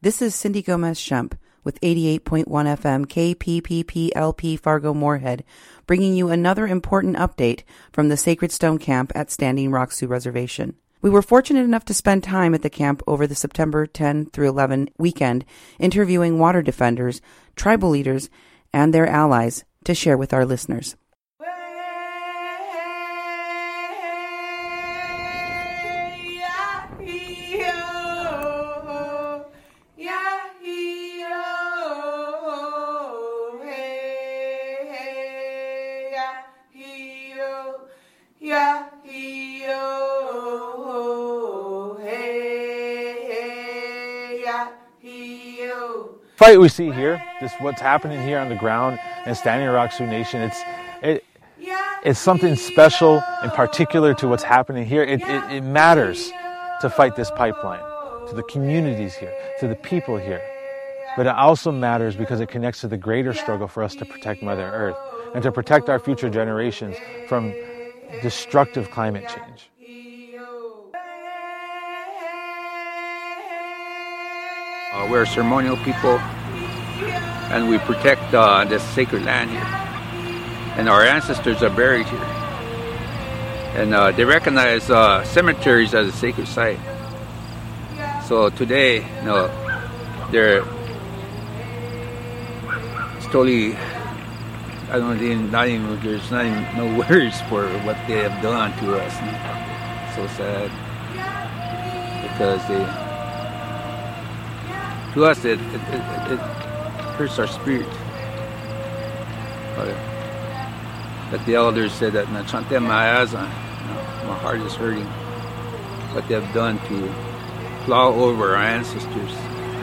This is Cindy Gomez-Schemp with 88.1 FM KPPP-LP Fargo-Moorhead, bringing you another important update from the Sacred Stone Camp at Standing Rock Sioux Reservation. We were fortunate enough to spend time at the camp over the September 10 through 11 weekend, interviewing water defenders, tribal leaders, and their allies to share with our listeners. Fight we see here, this what's happening here on the ground in Standing Rock Sioux Nation, it's something special and particular to what's happening here. It matters to fight this pipeline, to the communities here, to the people here. But it also matters because it connects to the greater struggle for us to protect Mother Earth and to protect our future generations from destructive climate change. We're ceremonial people, and we protect this sacred land here. And our ancestors are buried here. And they recognize cemeteries as a sacred site. So today, they're totally, I don't know, there's not even no words for what they have done to us. So sad. Because to us, it hurts our spirit. But the elders said that my heart is hurting. What they have done to plow over our ancestors.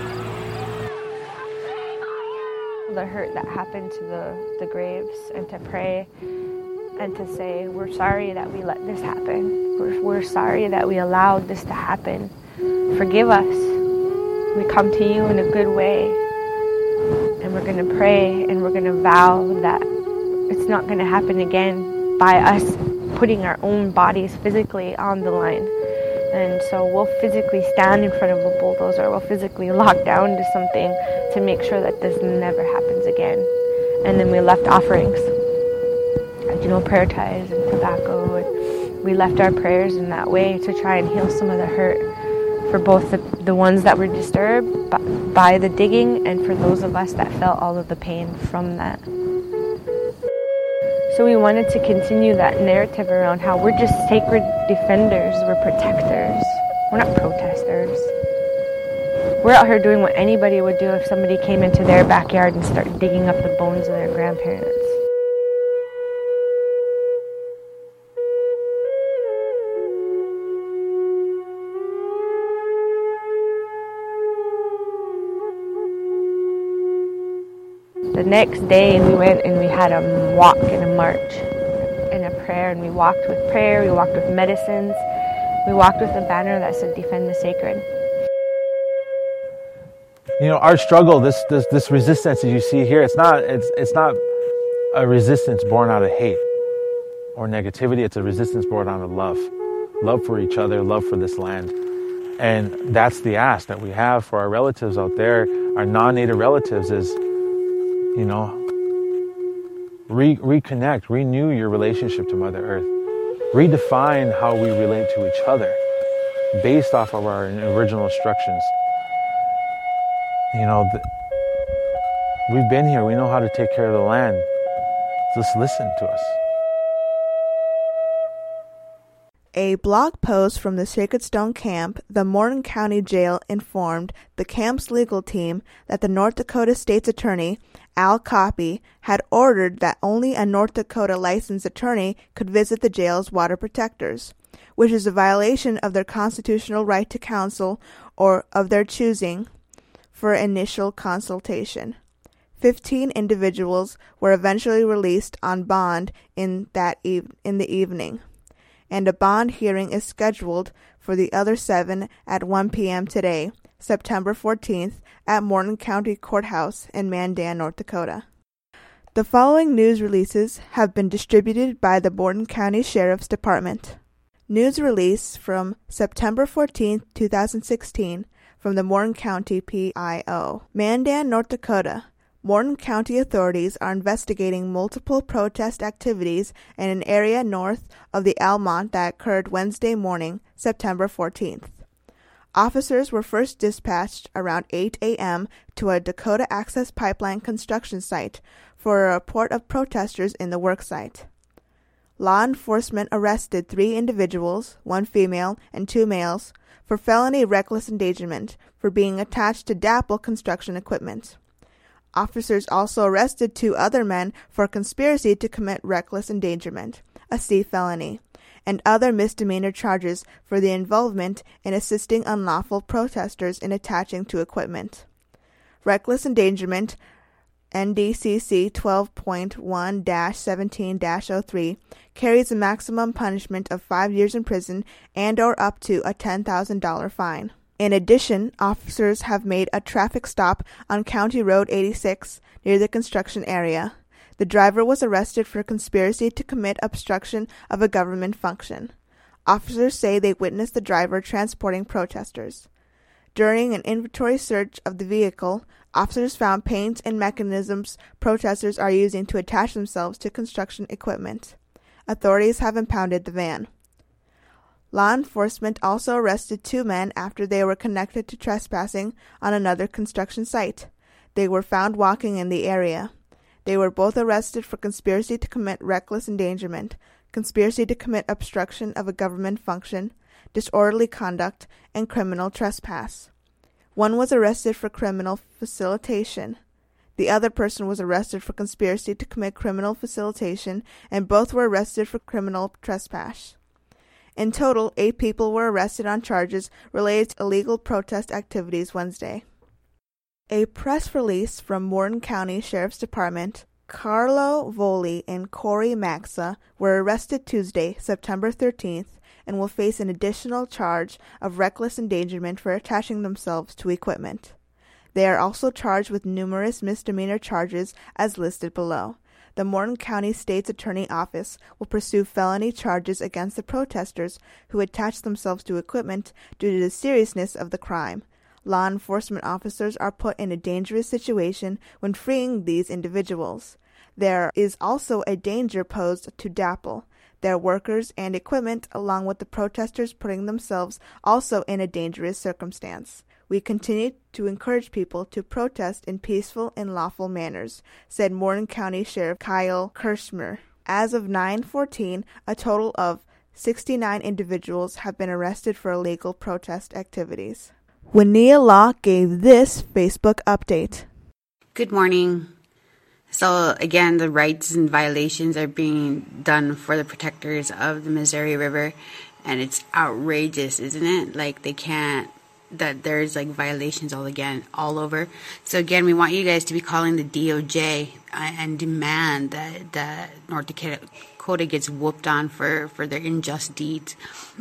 The hurt that happened to the graves, and to pray and to say, we're sorry that we let this happen. We're sorry that we allowed this to happen. Forgive us. We come to you in a good way, and we're going to pray, and we're going to vow that it's not going to happen again by us putting our own bodies physically on the line. And so we'll physically stand in front of a bulldozer, we'll physically lock down to something to make sure that this never happens again. And then we left offerings, prayer ties and tobacco, and we left our prayers in that way to try and heal some of the hurt for both the ones that were disturbed by the digging and for those of us that felt all of the pain from that. So we wanted to continue that narrative around how we're just sacred defenders, we're protectors, we're not protesters. We're out here doing what anybody would do if somebody came into their backyard and started digging up the bones of their grandparents. The next day we went and we had a walk and a march and a prayer, and we walked with prayer, we walked with medicines, we walked with a banner that said defend the sacred. Our struggle, this resistance that you see here, it's not a resistance born out of hate or negativity. It's a resistance born out of love for each other, love for this land. And that's the ask that we have for our relatives out there, our non-native relatives, is reconnect, renew your relationship to Mother Earth. Redefine how we relate to each other based off of our original instructions. We've been here. We know how to take care of the land. Just listen to us. A blog post from the Sacred Stone Camp, the Morton County Jail, informed the camp's legal team that the North Dakota State's Attorney, Al Coppy, had ordered that only a North Dakota licensed attorney could visit the jail's water protectors, which is a violation of their constitutional right to counsel or of their choosing for initial consultation. 15 individuals were eventually released on bond in the evening, and a bond hearing is scheduled for the other 7 at 1 p.m. today, September 14th, at Morton County Courthouse in Mandan, North Dakota. The following news releases have been distributed by the Morton County Sheriff's Department. News release from September 14th, 2016, from from the Morton County PIO. Mandan, North Dakota. Morton County authorities are investigating multiple protest activities in an area north of the Almont that occurred Wednesday morning, September 14th. Officers were first dispatched around 8 a.m. to a Dakota Access Pipeline construction site for a report of protesters in the worksite. Law enforcement arrested 3 individuals, 1 female and 2 males, for felony reckless endangerment for being attached to DAPL construction equipment. Officers also arrested 2 other men for conspiracy to commit reckless endangerment, a C felony, and other misdemeanor charges for the involvement in assisting unlawful protesters in attaching to equipment. Reckless endangerment, NDCC 12.1-17-03, carries a maximum punishment of 5 years in prison and or up to a $10,000 fine. In addition, officers have made a traffic stop on County Road 86 near the construction area. The driver was arrested for conspiracy to commit obstruction of a government function. Officers say they witnessed the driver transporting protesters. During an inventory search of the vehicle, officers found paint and mechanisms protesters are using to attach themselves to construction equipment. Authorities have impounded the van. Law enforcement also arrested 2 men after they were connected to trespassing on another construction site. They were found walking in the area. They were both arrested for conspiracy to commit reckless endangerment, conspiracy to commit obstruction of a government function, disorderly conduct, and criminal trespass. One was arrested for criminal facilitation. The other person was arrested for conspiracy to commit criminal facilitation, and both were arrested for criminal trespass. In total, 8 people were arrested on charges related to illegal protest activities Wednesday. A press release from Morton County Sheriff's Department, Carlo Voli and Corey Maxa were arrested Tuesday, September 13th, and will face an additional charge of reckless endangerment for attaching themselves to equipment. They are also charged with numerous misdemeanor charges as listed below. The Morton County State's Attorney Office will pursue felony charges against the protesters who attach themselves to equipment due to the seriousness of the crime. Law enforcement officers are put in a dangerous situation when freeing these individuals. There is also a danger posed to DAPL, their workers and equipment, along with the protesters putting themselves also in a dangerous circumstance. We continue to encourage people to protest in peaceful and lawful manners, said Morton County Sheriff Kyle Kirschmer. As of 9/14, a total of 69 individuals have been arrested for illegal protest activities. Winnea Locke gave this Facebook update. Good morning. So again, the rights and violations are being done for the protectors of the Missouri River, and it's outrageous, isn't it? Like that there's like violations all over. So again, we want you guys to be calling the DOJ and demand that North Dakota gets whooped on for their unjust deeds.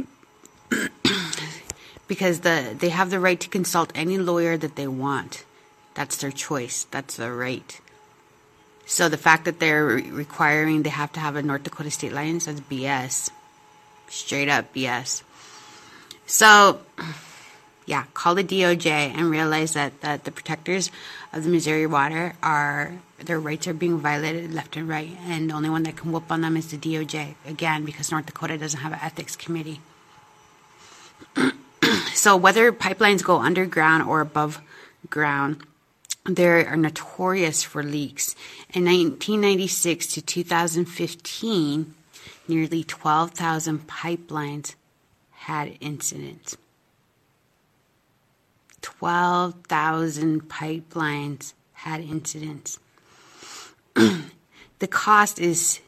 Because they have the right to consult any lawyer that they want. That's their choice. That's their right. So the fact that they're requiring they have to have a North Dakota state license, that's BS. Straight up BS. So, yeah, call the DOJ and realize that the protectors of the Missouri water their rights are being violated left and right. And the only one that can whoop on them is the DOJ. Again, because North Dakota doesn't have an ethics committee. So whether pipelines go underground or above ground, they are notorious for leaks. In 1996 to 2015, nearly 12,000 pipelines had incidents. 12,000 pipelines had incidents. The cost is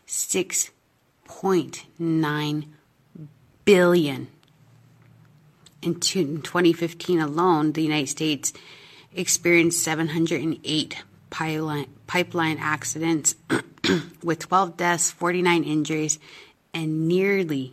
$6.9 billion. In 2015 alone, the United States experienced 708 pipeline accidents with 12 deaths, 49 injuries, and nearly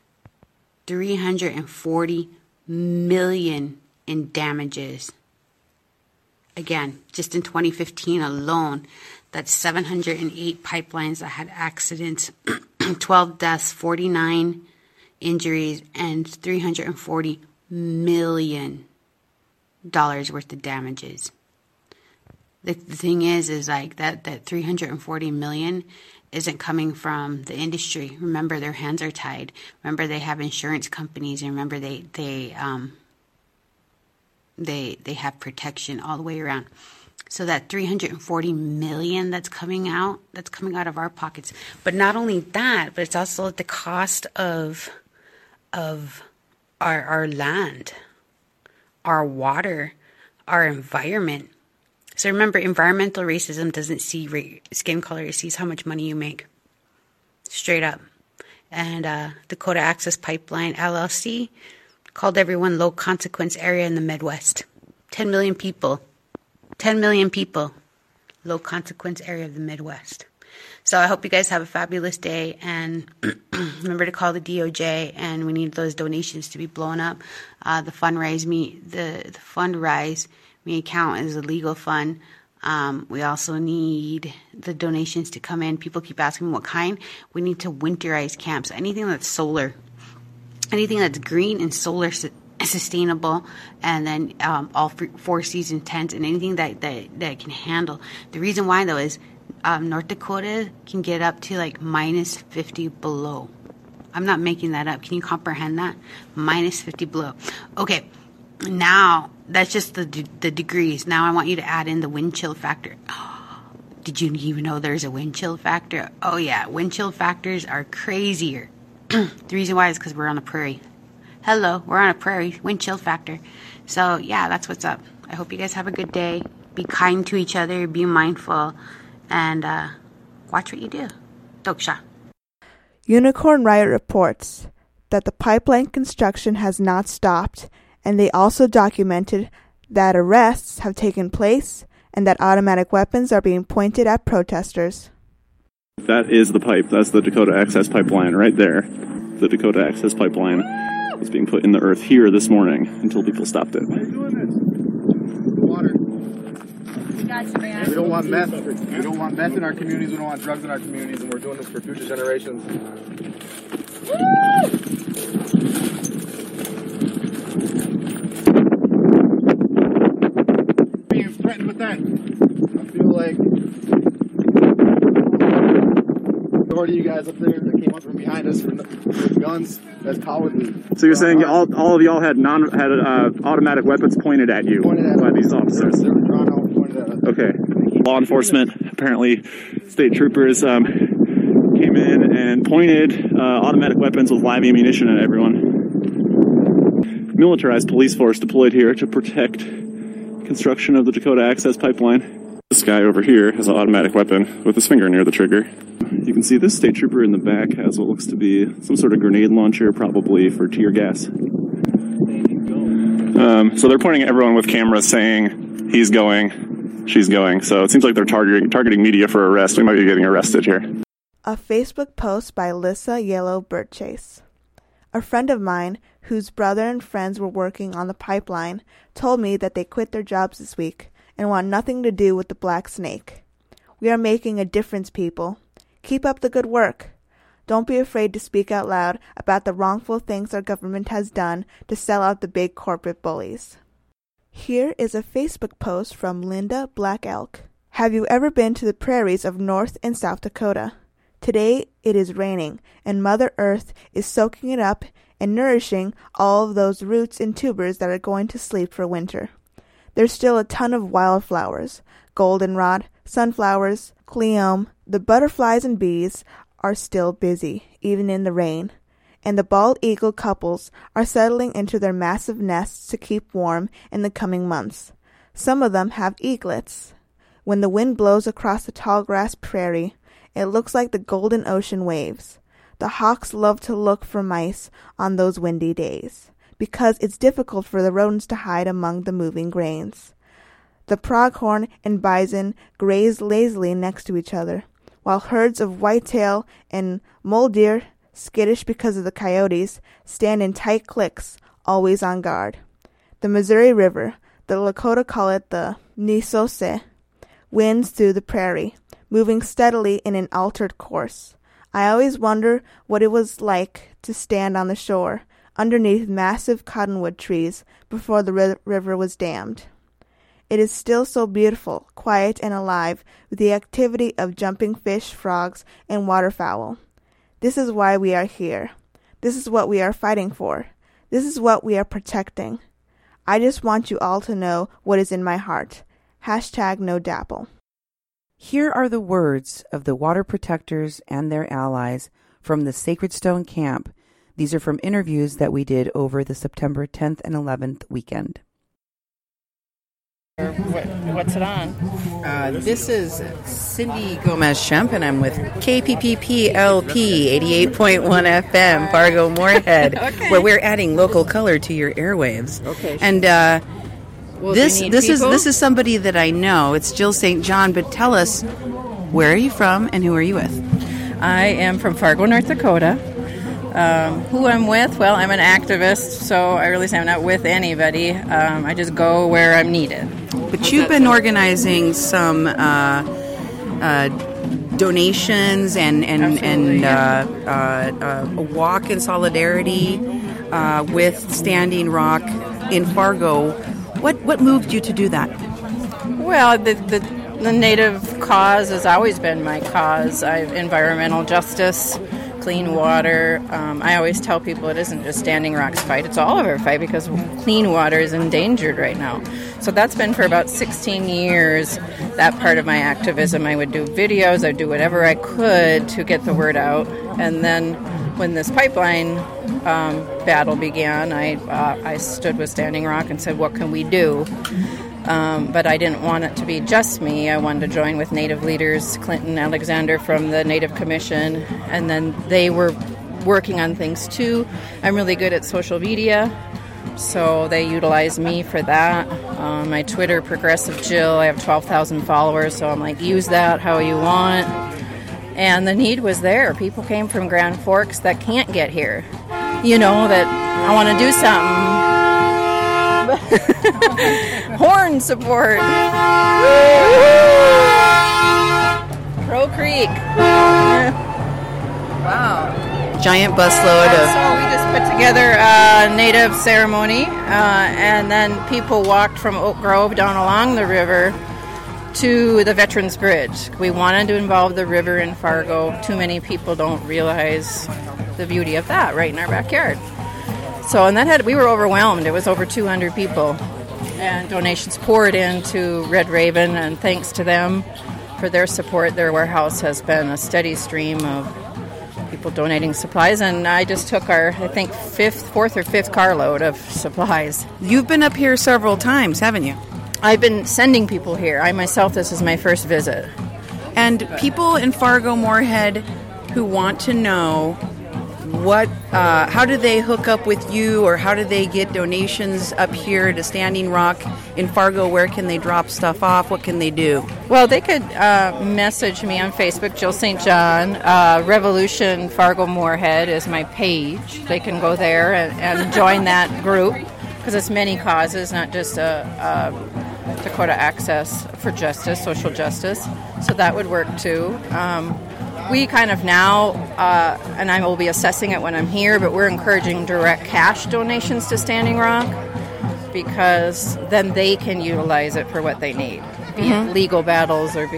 $340 million in damages. Again, just in 2015 alone, that's 708 pipelines that had accidents, 12 deaths, 49 injuries, and $340 million worth of damages. The thing is like that $340 million isn't coming from the industry. Remember, their hands are tied. Remember, they have insurance companies, and remember they have protection all the way around. So that $340 million that's coming out of our pockets. But not only that, but it's also at the cost of our land, our water, our environment. So remember, environmental racism doesn't see skin color; it sees how much money you make. Straight up. And Dakota Access Pipeline LLC called everyone low consequence area in the Midwest. 10 million people. 10 million people. Low consequence area of the Midwest. So I hope you guys have a fabulous day, and remember to call the DOJ, and we need those donations to be blown up. The Fundrise Me account is a legal fund. We also need the donations to come in. People keep asking what kind. We need to winterize camps. Anything that's solar, anything that's green and solar sustainable, and then all 4 season tents, and anything that can handle. The reason why though is North Dakota can get up to like minus 50 below. I'm not making that up. Can you comprehend that? Minus 50 below. Okay, now that's just the degrees. Now I want you to add in the wind chill factor. Did you even know there's a wind chill factor? Oh yeah, wind chill factors are crazier. The reason why is because we're on a prairie. Hello, we're on a prairie, wind chill factor. So yeah, that's what's up. I hope you guys have a good day. Be kind to each other, be mindful, and watch what you do. Doksha. Unicorn Riot reports that the pipeline construction has not stopped, and they also documented that arrests have taken place and that automatic weapons are being pointed at protesters. That is the pipe. That's the Dakota Access Pipeline right there. The Dakota Access Pipeline was being put in the earth here this morning until people stopped it. Water. We don't want meth. We don't want meth in our communities. We don't want drugs in our communities, and we're doing this for future generations. Being threatened with that. I feel like majority of you guys up there that came up from behind us with guns, that's cowardly. So you're saying all of y'all had automatic weapons pointed at you by these officers? They were drawn out and pointed at us. Okay. Law enforcement, apparently state troopers, came in and pointed automatic weapons with live ammunition at everyone. Militarized police force deployed here to protect construction of the Dakota Access Pipeline. This guy over here has an automatic weapon with his finger near the trigger. You can see this state trooper in the back has what looks to be some sort of grenade launcher, probably for tear gas. So they're pointing at everyone with cameras saying, he's going, she's going. So it seems like they're targeting media for arrest. We might be getting arrested here. A Facebook post by Lissa Yellow Birdchase. A friend of mine, whose brother and friends were working on the pipeline, told me that they quit their jobs this week and want nothing to do with the Black Snake. We are making a difference, people. Keep up the good work. Don't be afraid to speak out loud about the wrongful things our government has done to sell out the big corporate bullies. Here is a Facebook post from Linda Black Elk. Have you ever been to the prairies of North and South Dakota? Today it is raining, and Mother Earth is soaking it up and nourishing all of those roots and tubers that are going to sleep for winter. There's still a ton of wildflowers, goldenrod, sunflowers, cleome. The butterflies and bees are still busy, even in the rain, and the bald eagle couples are settling into their massive nests to keep warm in the coming months. Some of them have eaglets. When the wind blows across the tall grass prairie, it looks like the golden ocean waves. The hawks love to look for mice on those windy days, because it's difficult for the rodents to hide among the moving grains. The pronghorn and bison graze lazily next to each other, while herds of whitetail and mule deer, skittish because of the coyotes, stand in tight cliques, always on guard. The Missouri River, the Lakota call it the Nisose, winds through the prairie, moving steadily in an altered course. I always wonder what it was like to stand on the shore, underneath massive cottonwood trees before the river was dammed. It is still so beautiful, quiet, and alive with the activity of jumping fish, frogs, and waterfowl. This is why we are here. This is what we are fighting for. This is what we are protecting. I just want you all to know what is in my heart. #NoDapple. Here are the words of the water protectors and their allies from the Sacred Stone Camp. These are from interviews that we did over the September 10th and 11th weekend. What's it on? This is Cindy Gomez-Schemp, and I'm with KPPP-LP 88.1 FM, Fargo Moorhead, Okay. where we're adding local color to your airwaves. Okay. And this is somebody that I know. It's Jill St. John, but tell us, where are you from and who are you with? I am from Fargo, North Dakota. Who I'm with? Well, I'm an activist, so I really say I'm not with anybody. I just go where I'm needed. But you've been organizing some donations and a walk in solidarity with Standing Rock in Fargo. What moved you to do that? Well, the Native cause has always been my cause. Environmental justice, clean water. I always tell people it isn't just Standing Rock's fight, it's all of our fight because clean water is endangered right now. So that's been for about 16 years, that part of my activism. I would do videos, I'd do whatever I could to get the word out. And then when this pipeline battle began, I stood with Standing Rock and said, what can we do? But I didn't want it to be just me. I wanted to join with Native leaders, Clinton Alexander from the Native Commission, and then they were working on things too. I'm really good at social media, so they utilized me for that. My Twitter, Progressive Jill, I have 12,000 followers, so I'm like, use that how you want. And the need was there. People came from Grand Forks that can't get here. You know, that I want to do something. Horn support. Crow Creek. Wow. Giant busload of... So we just put together a native ceremony, and then people walked from Oak Grove down along the river to the Veterans Bridge. We wanted to involve the river in Fargo. Too many people don't realize the beauty of that right in our backyard. So, and we were overwhelmed. It was over 200 people. And donations poured into Red Raven, and thanks to them for their support. Their warehouse has been a steady stream of people donating supplies, and I just took our, I think, fourth or fifth carload of supplies. You've been up here several times, haven't you? I've been sending people here. I myself, this is my first visit. And people in Fargo Moorhead who want to know how do they hook up with you, or how do they get donations up here to Standing Rock in Fargo? Where can they drop stuff off? What can they do? Well, they could message me on Facebook, Jill St. John. Revolution Fargo Moorhead is my page. They can go there and join that group, because it's many causes, not just Dakota Access for Justice, social justice. So that would work too. We kind of now, and I will be assessing it when I'm here, but we're encouraging direct cash donations to Standing Rock, because then they can utilize it for what they need, be it legal battles or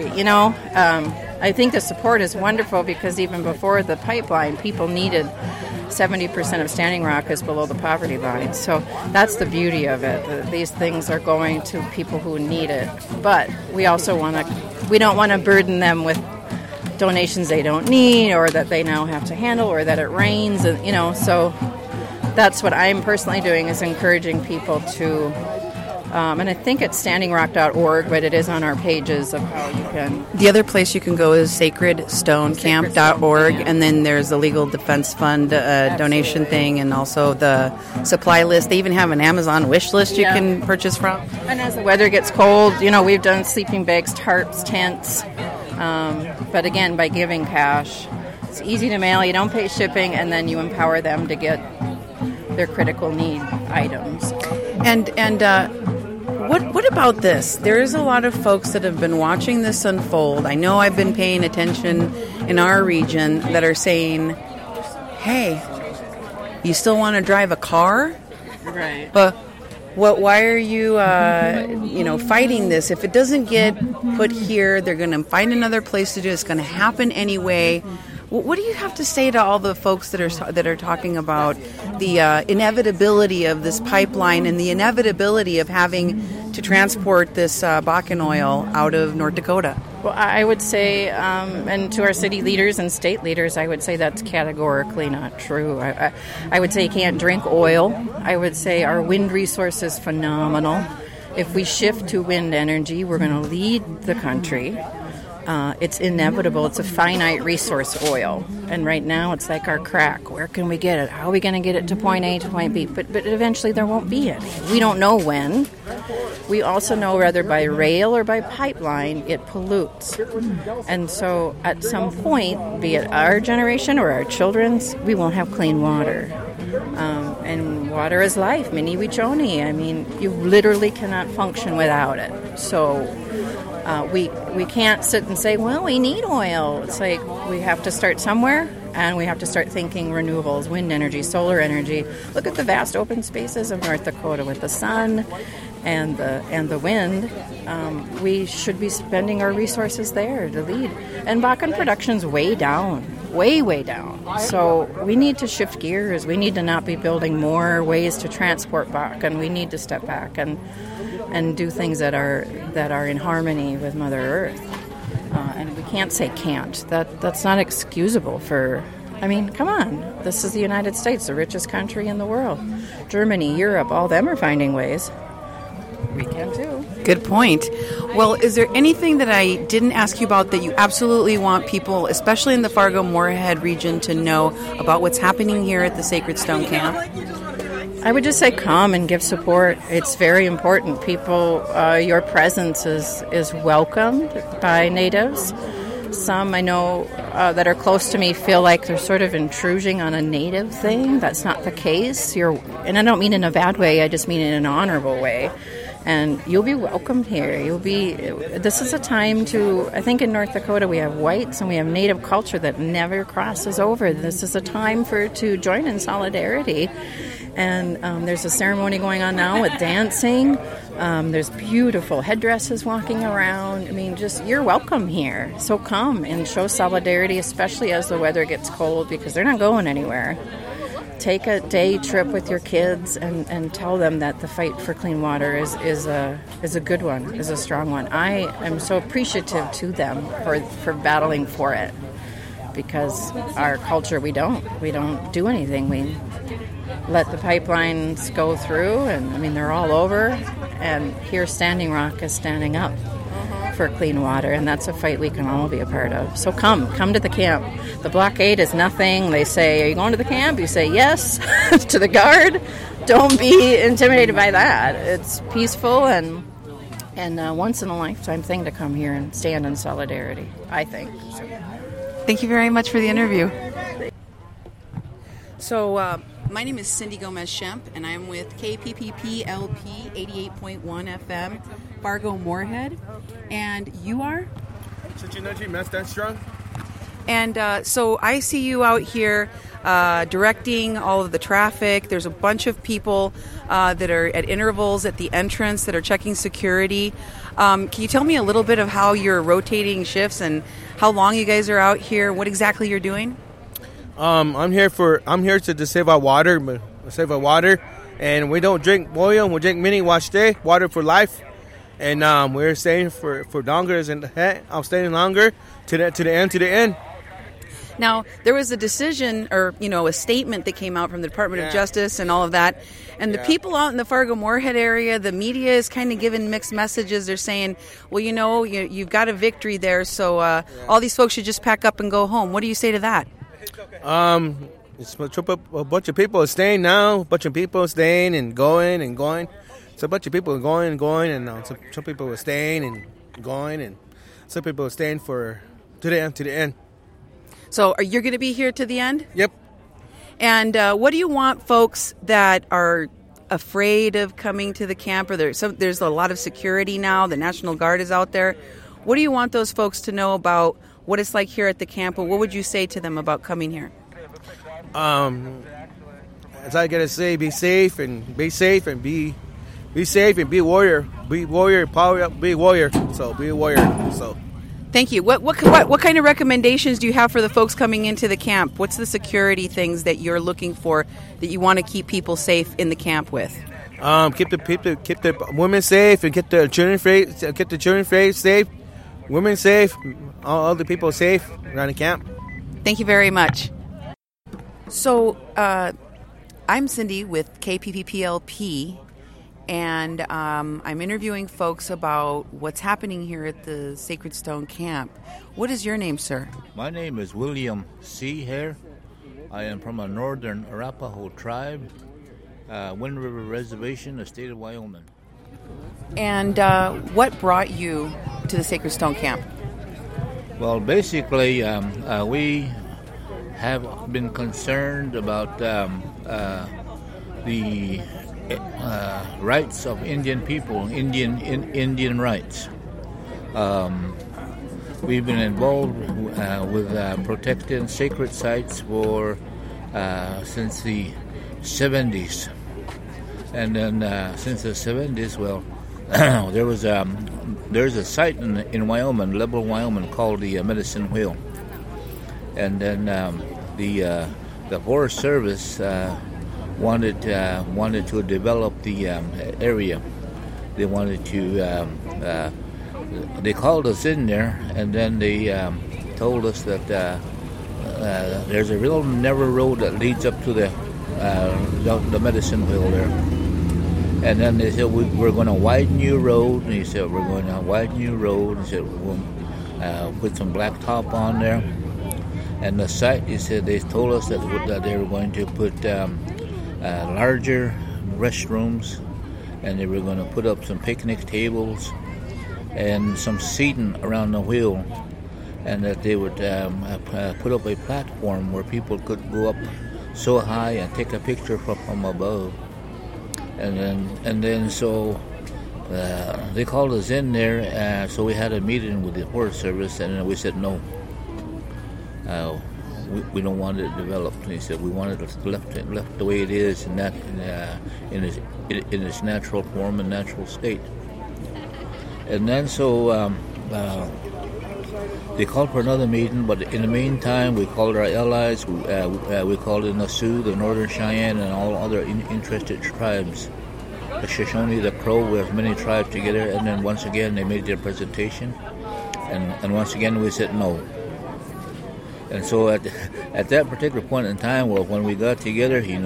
I think the support is wonderful, because even before the pipeline, people needed 70% of Standing Rock is below the poverty line. So that's the beauty of it. These things are going to people who need it. But we also we don't want to burden them with donations they don't need, or that they now have to handle, or that it rains, so that's what I'm personally doing, is encouraging people to, and I think it's standingrock.org, but it is on our pages of how you can. The other place you can go is sacredstonecamp.org, and then there's the Legal Defense Fund donation thing, and also the supply list. They even have an Amazon wish list you can purchase from. And as the weather gets cold, we've done sleeping bags, tarps, tents. But again, by giving cash, it's easy to mail, you don't pay shipping, and then you empower them to get their critical need items. And what about this? There's a lot of folks that have been watching this unfold. I know I've been paying attention in our region that are saying, hey, You still want to drive a car? Right. But why are you, fighting this? If it doesn't get put here, they're going to find another place to do it. It's going to happen anyway. What do you have to say to all the folks that are talking about the inevitability of this pipeline and the inevitability of having to transport this Bakken oil out of North Dakota? Well, I would say, and to our city leaders and state leaders, I would say that's categorically not true. I would say you can't drink oil. I would say our wind resource is phenomenal. If we shift to wind energy, we're going to lead the country. It's inevitable. It's a finite resource, oil. And right now it's like our crack. Where can we get it? How are we going to get it to point A to point B? But eventually there won't be any. We don't know when. We also know whether by rail or by pipeline it pollutes. And so at some point, be it our generation or our children's, we won't have clean water. And water is life. Mini Wichoni. I mean, you literally cannot function without it. So we can't sit and say, well, we need oil. It's like we have to start somewhere, and we have to start thinking renewables, wind energy, solar energy. Look at the vast open spaces of North Dakota with the sun and the wind. We should be spending our resources there to lead. And Bakken production's way down, way down. So we need to shift gears. We need to not be building more ways to transport Bakken. We need to step back and do things that are in harmony with Mother Earth. And we can't say can't. That's not excusable for... I mean, come on. This is the United States, the richest country in the world. Germany, Europe, all them are finding ways. We can too. Good point. Well, is there anything that I didn't ask you about that you absolutely want people, especially in the Fargo-Moorhead region, to know about what's happening here at the Sacred Stone Camp? I would just say come and give support. It's very important. People, your presence is welcomed by natives. Some I know that are close to me feel like they're sort of intruding on a native thing. That's not the case. And I don't mean in a bad way. I just mean in an honorable way. And you'll be welcomed here. This is a time to, I think in North Dakota we have whites and we have native culture that never crosses over. This is a time to join in solidarity. And there's a ceremony going on now with dancing. There's beautiful headdresses walking around. I mean, you're welcome here. So come and show solidarity, especially as the weather gets cold, because they're not going anywhere. Take a day trip with your kids and tell them that the fight for clean water is a good one, is a strong one. I am so appreciative to them for battling for it, because our culture, we don't do anything. We let the pipelines go through, and I mean they're all over, and here Standing Rock is standing up for clean water, and that's a fight we can all be a part of. So come to the camp. The blockade is nothing. They say, are you going to the camp? You say yes to the guard. Don't be intimidated by that. It's peaceful and once in a lifetime thing to come here and stand in solidarity, I think. Thank you very much for the interview. So my name is Cindy Gomez-Schemp, and I'm with KPPP-LP 88.1 FM, Fargo-Moorhead. And you are? Chichinachi Master Strong. And so I see you out here directing all of the traffic. There's a bunch of people that are at intervals at the entrance that are checking security. Can you tell me a little bit of how you're rotating shifts and how long you guys are out here, what exactly you're doing? I'm here to save our water, and we don't drink oil. We drink mini wash day, water for life, and we're staying for longer. I'm staying longer to the end. Now, there was a decision or, a statement that came out from the Department of Justice and all of that. And the people out in the Fargo-Moorhead area, the media is kind of giving mixed messages. They're saying, well, you've got a victory there, so all these folks should just pack up and go home. What do you say to that? It's a bunch of people are staying now. A bunch of people are staying and going and going. So a bunch of people are going and going, and some people are staying and going, and some people are staying to the end. So are you going to be here to the end? Yep. And what do you want folks that are afraid of coming to the camp? Or there's a lot of security now. The National Guard is out there. What do you want those folks to know about what it's like here at the camp? Or what would you say to them about coming here? That's all I gotta say. Be safe and be safe and be safe and be warrior. Be warrior. Power up. Be warrior. So be a warrior. So. Thank you. What kind of recommendations do you have for the folks coming into the camp? What's the security things that you're looking for that you want to keep people safe in the camp with? Keep the women safe and get the children safe. Get the children safe. Women safe. All the people safe around the camp. Thank you very much. So I'm Cindy with KPPPLP. And I'm interviewing folks about what's happening here at the Sacred Stone Camp. What is your name, sir? My name is William C. Hare. I am from a northern Arapaho tribe, Wind River Reservation, the state of Wyoming. And what brought you to the Sacred Stone Camp? Well, basically, we have been concerned about the rights of Indian people, Indian rights. We've been involved with protecting sacred sites for since the 70s, and then since the 70s, well, there's a site in Wyoming, Lebanon, Wyoming, called the Medicine Wheel, and then the Forest Service wanted to develop the area. They wanted to. They called us in there, and then they told us that there's a real narrow road that leads up to the Medicine Wheel there. And then they said we're going to widen your road. And he said we're going to widen your road. He said we'll put some blacktop on there. And the site, he said, they told us that they were going to put larger restrooms, and they were going to put up some picnic tables and some seating around the wheel, and that they would put up a platform where people could go up so high and take a picture from above. And then so they called us in there, so we had a meeting with the Forest Service, and we said no. We don't want it developed. And he said we want it left the way it is, in its natural form and natural state. And then so they called for another meeting, but in the meantime we called our allies. We called in the Sioux, the Northern Cheyenne, and all other interested tribes. The Shoshone, the Crow, we have many tribes together, and then once again they made their presentation, and once again we said no. And so at that particular point in time, well, when we got together, we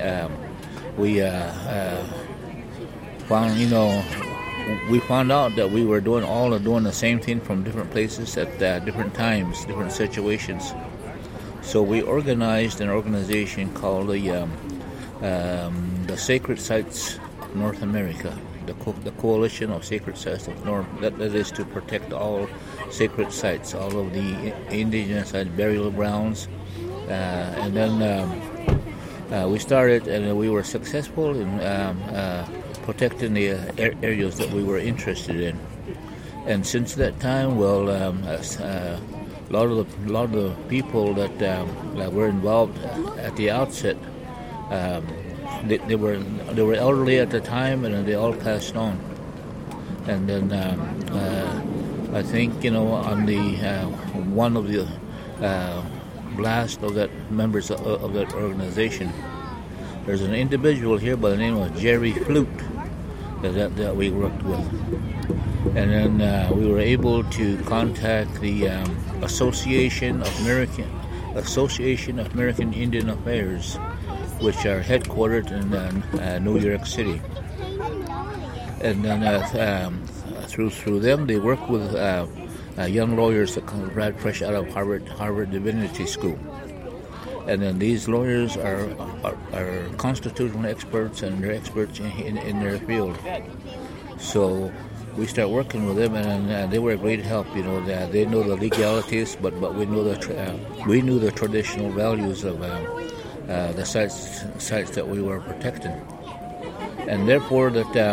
found out that we were doing the same thing from different places at different times, different situations. So we organized an organization called the Sacred Sites of North America, the Coalition of Sacred Sites of North. That is to protect all sacred sites, all of the indigenous burial grounds, and then we started, and we were successful in protecting the areas that we were interested in. And since that time, well, a lot of the people that were involved at the outset, they were elderly at the time, and they all passed on. And then I think on the one of the last of that members of that organization, there's an individual here by the name of Jerry Flute that we worked with, and then we were able to contact the Association of American Indian Affairs, which are headquartered in New York City. And then through them, they work with young lawyers that come right fresh out of Harvard Divinity School. And then these lawyers are constitutional experts, and they're experts in their field. So we start working with them, and they were a great help. They know the legalities, but we knew the traditional values of the sites that we were protecting, and therefore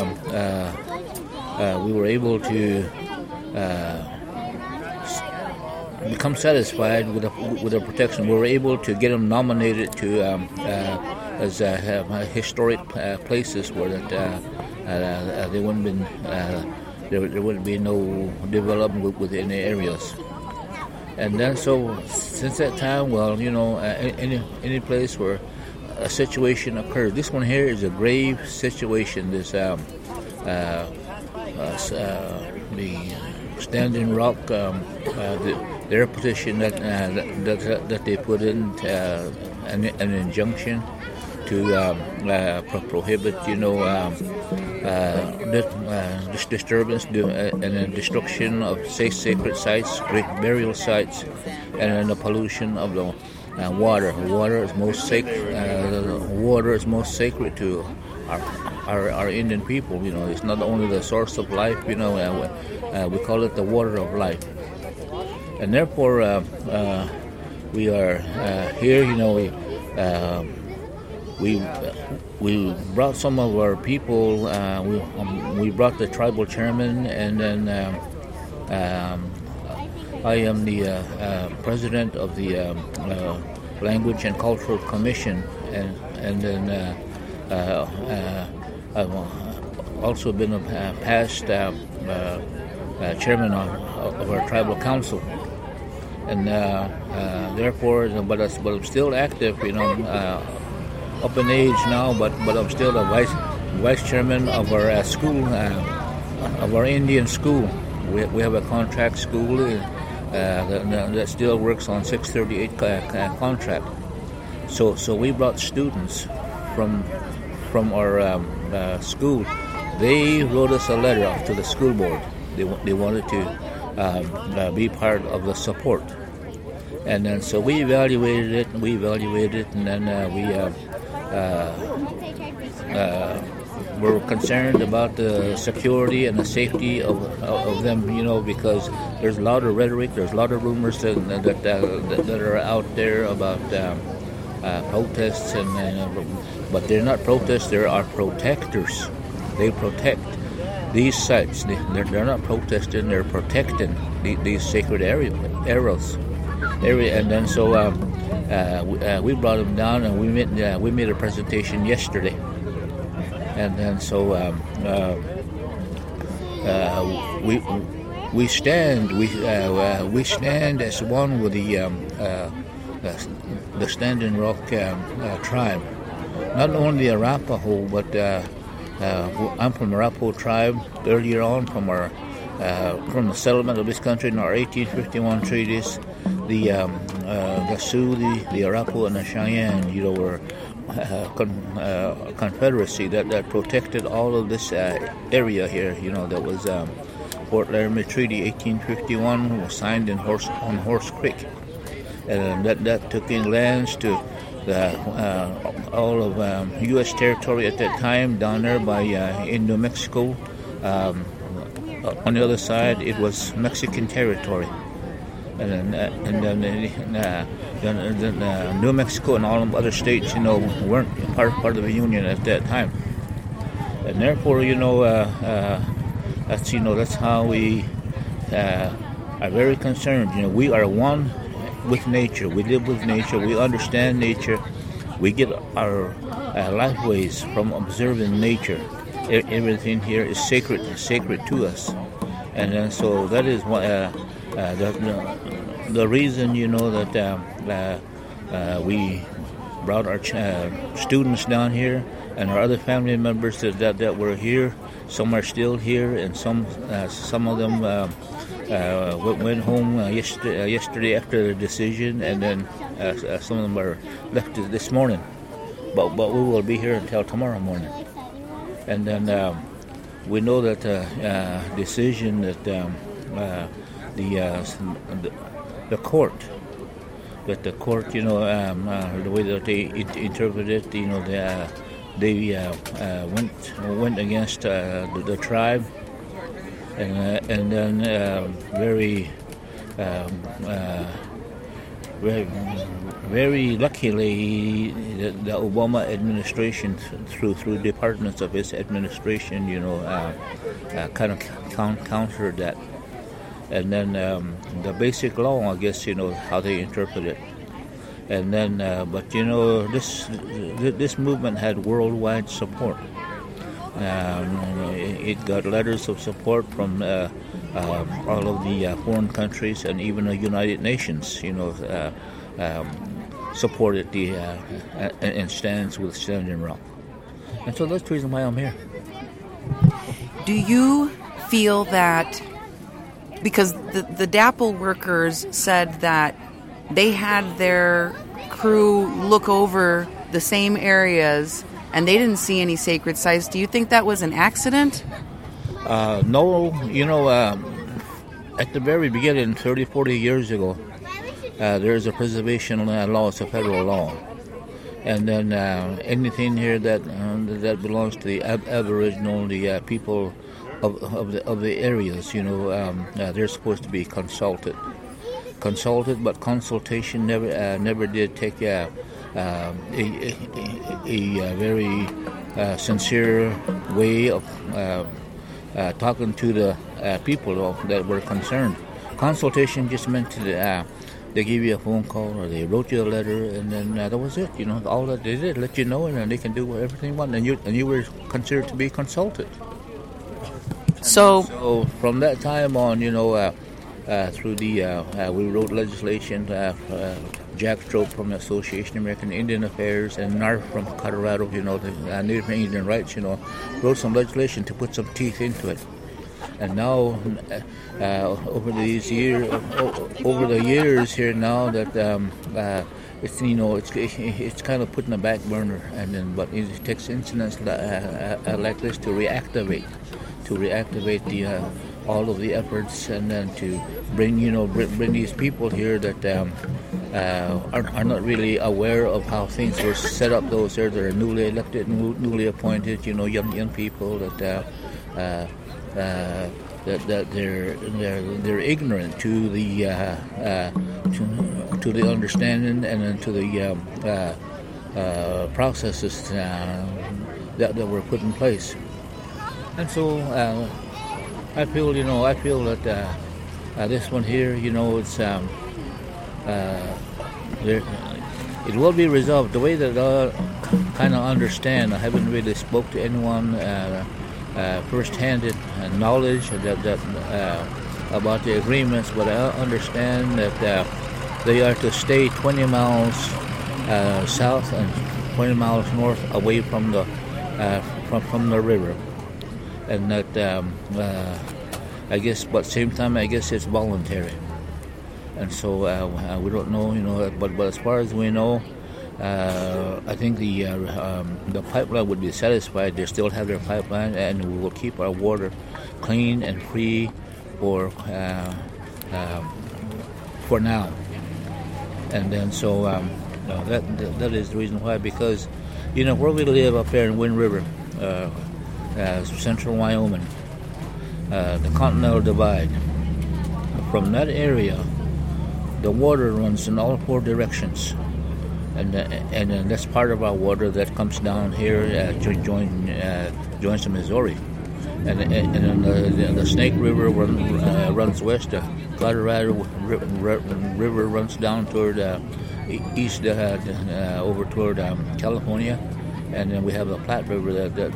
that we were able to become satisfied with the protection. We were able to get them nominated to as historic places where that there wouldn't be no development within the areas. And then so since that time, well, any place where a situation occurs. This one here is a grave situation. This the Standing Rock, their petition that they put in an injunction to prohibit, this disturbance and destruction of sacred sites, great burial sites, and then the pollution of the water. Water is most sacred. Water is most sacred to our Indian people. It's not only the source of life. We call it the water of life, and therefore we are here. We brought some of our people. We brought the tribal chairman, and then I am the president of the Language and Cultural Commission, and then I've also been a past chairman of our tribal council, and therefore, but I'm still active, up in age now, but I'm still the vice chairman of our school, of our Indian school. We have a contract school that still works on 638 contract. So we brought students from our school. They wrote us a letter to the school board. They wanted to be part of the support, and then so we evaluated it, and then we're concerned about the security and the safety of them, because there's a lot of rhetoric, there's a lot of rumors that are out there about protests, but they're not protests, they are protectors. They protect these sites. They're not protesting, they're protecting these sacred areas. And then so we brought them down, and we made a presentation yesterday. And then so we stand as one with the Standing Rock tribe. Not only the Arapaho, but I'm from the Arapaho tribe. Earlier on, from the settlement of this country in our 1851 treaties, the Sioux, the Arapaho, and the Cheyenne, were confederacy that protected all of this area here. That was Fort Laramie Treaty 1851 was signed on Horse Creek, and that took in lands to all of U.S. territory at that time down there in New Mexico. On the other side, it was Mexican territory, and then New Mexico and all of other states, weren't part of the union at that time, and therefore, that's how we are very concerned. We are one with nature. We live with nature. We understand nature. We get our lifeways from observing nature. Everything here is sacred to us, and so that is what the reason that we brought our students down here, and our other family members that were here. Some are still here, and some of them went home yesterday after the decision, and then some of them are left this morning. But we will be here until tomorrow morning. And then we know that decision that the court, the way that they interpret it, they went against the tribe, and then very luckily, the Obama administration, through departments of his administration, kind of countered that. And then the basic law, I guess, how they interpret it. And then, but you know, this movement had worldwide support. It got letters of support from all of the foreign countries, and even the United Nations, you know, supported the and stands with Standing Rock. And so that's the reason why I'm here. Do you feel that, because the DAPL workers said that they had their crew look over the same areas and they didn't see any sacred sites, do you think that was an accident? No, you know, at the very beginning, 30, 40 years ago, there's a preservation law, it's a federal law. And then anything here that belongs to the Aboriginal, the people of the areas, you know, they're supposed to be consulted, but consultation never did take a very sincere way of talking to the people that were concerned. Consultation just meant they gave you a phone call or they wrote you a letter, and then that was it. You know, all that they did, let you know, and then they can do everything they want, and you were considered to be consulted. So from that time on, you know, through the we wrote legislation. Jack Strope from the Association of American Indian Affairs and NARF from Colorado, you know, the Native Indian Rights, you know, wrote some legislation to put some teeth into it. And now, over the years here now that it's, you know, it's kind of put in the back burner, and then but it takes incidents like this to reactivate the all of the efforts, and then to bring these people here that are not really aware of how things were set up. Those there that are newly elected, newly appointed, you know, young people that they're ignorant to the to the understanding and then to the processes that were put in place. And so I feel that this one here, you know, it's it will be resolved. The way that I kind of understand, I haven't really spoke to anyone first-handed knowledge that about the agreements, but I understand that they are to stay 20 miles south and 20 miles north away from the river. And that I guess, but same time, I guess it's voluntary. And so we don't know, you know. But as far as we know, I think the pipeline would be satisfied. They still have their pipeline, and we will keep our water clean and free for now. And then so that is the reason why. Because, you know, where we live up there in Wind River. Central Wyoming, the Continental Divide. From that area, the water runs in all four directions, and then that's part of our water that comes down here joins the Missouri, and then the Snake River runs west. The Colorado River runs down toward east over toward California. And then we have the Platte River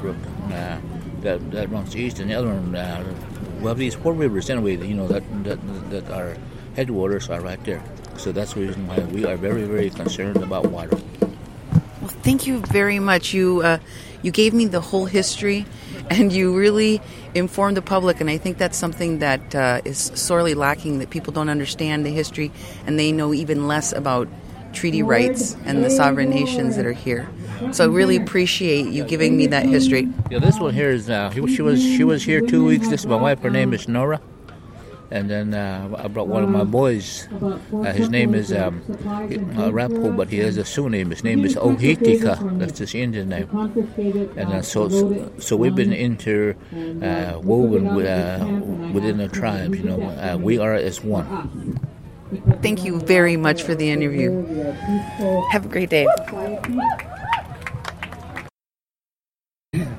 that runs east, and the other one. Well, these four rivers anyway. You know that our headwaters are right there. So that's the reason why we are very, very concerned about water. Well, thank you very much. You gave me the whole history, and you really informed the public. And I think that's something that is sorely lacking. That people don't understand the history, and they know even less about treaty rights and the sovereign nations that are here. So I really appreciate you giving me that history. Yeah, this one here is she was here 2 weeks. This is my wife. Her name is Nora. And then I brought one of my boys. His name is Arapaho, but he has a Sioux name. His name is Ohitika. That's his Indian name. And so we've been interwoven within the tribe. You know, we are as one. Thank you very much for the interview. Have a great day.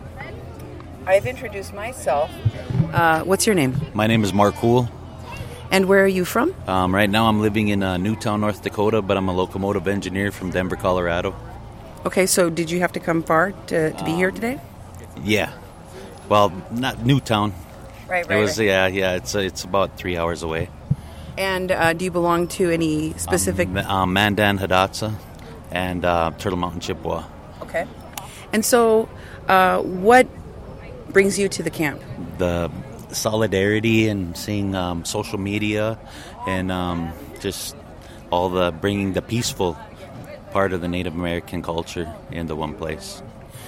I've introduced myself. What's your name? My name is Mark Houle. And where are you from? Right now I'm living in Newtown, North Dakota, but I'm a locomotive engineer from Denver, Colorado. Okay, so did you have to come far to be here today? Yeah. Well, not Newtown. Right. It was, yeah. It's about 3 hours away. And do you belong to any specific... Mandan, Hidatsa, and Turtle Mountain, Chippewa. Okay. And so what brings you to the camp? The solidarity and seeing social media and just all the bringing the peaceful part of the Native American culture into one place.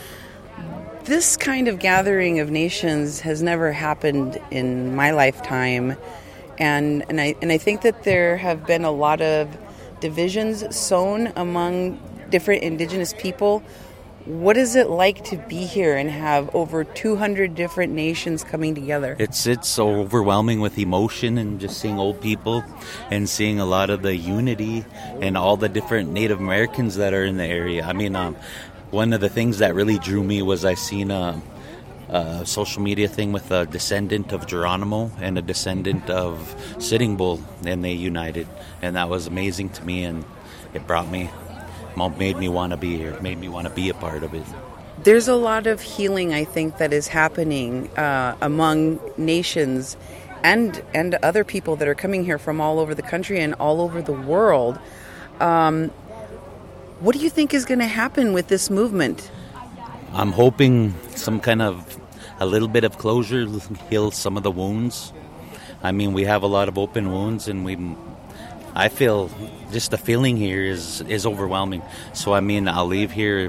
This kind of gathering of nations has never happened in my lifetime, and I think that there have been a lot of divisions sown among different indigenous people. What is it like to be here and have over 200 different nations coming together? It's so overwhelming with emotion and just seeing old people and seeing a lot of the unity and all the different Native Americans that are in the area. I mean, one of the things that really drew me was I seen a social media thing with a descendant of Geronimo and a descendant of Sitting Bull, and they united. And that was amazing to me, and it made me want to be here, made me want to be a part of it. There's a lot of healing, I think, that is happening among nations and other people that are coming here from all over the country and all over the world. What do you think is going to happen with this movement? I'm hoping a little bit of closure heals some of the wounds. I mean, we have a lot of open wounds, and I feel just the feeling here is overwhelming. So I mean, I'll leave here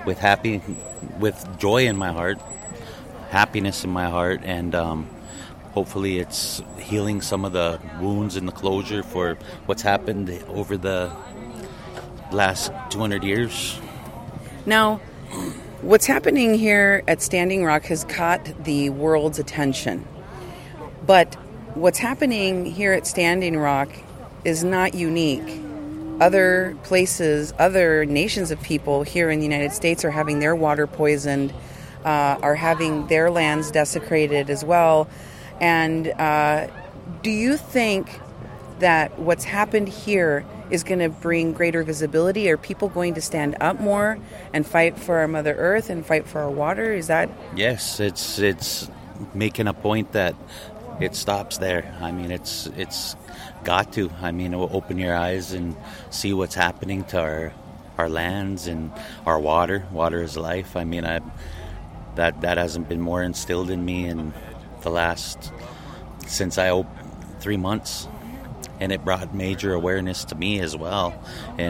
with joy in my heart, happiness in my heart, and hopefully it's healing some of the wounds and the closure for what's happened over the last 200 years. Now, what's happening here at Standing Rock has caught the world's attention. But what's happening here at Standing Rock is not unique. Other places, other nations of people here in the United States are having their water poisoned, are having their lands desecrated as well. And do you think that what's happened here is going to bring greater visibility? Are people going to stand up more and fight for our Mother Earth and fight for our water? Is that... Yes, it's making a point that it stops there. I mean, it's got to. I mean, open your eyes and see what's happening to our lands and our water. Water is life. I mean, that hasn't been more instilled in me in the last, since 3 months. And it brought major awareness to me as well, and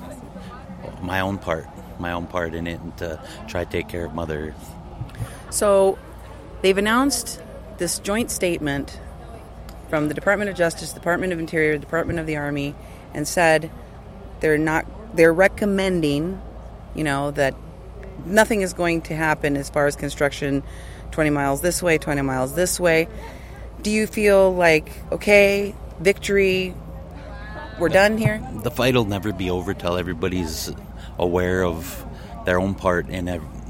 my own part in it, and to try to take care of Mother Earth. So they've announced this joint statement from the Department of Justice, Department of Interior, Department of the Army, and said they're recommending, that nothing is going to happen as far as construction 20 miles this way, 20 miles this way. Do you feel like, okay, victory, we're done here? The fight will never be over till everybody's aware of their own part in